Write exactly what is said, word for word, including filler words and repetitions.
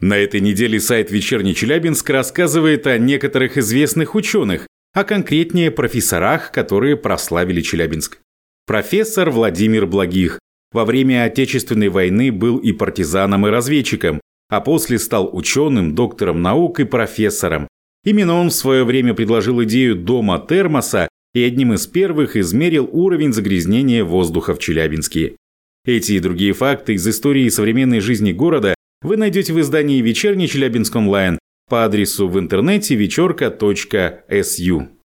На этой неделе сайт «Вечерний Челябинск» рассказывает о некоторых известных ученых, а конкретнее профессорах, которые прославили Челябинск. Профессор Владимир Благих во время Отечественной войны был и партизаном, и разведчиком, а после стал ученым, доктором наук и профессором. Именно он в свое время предложил идею дома-термоса и одним из первых измерил уровень загрязнения воздуха в Челябинске. Эти и другие факты из истории современной жизни города вы найдете в издании «Вечерний Челябинск онлайн» по адресу в интернете вечерка точка эс ю.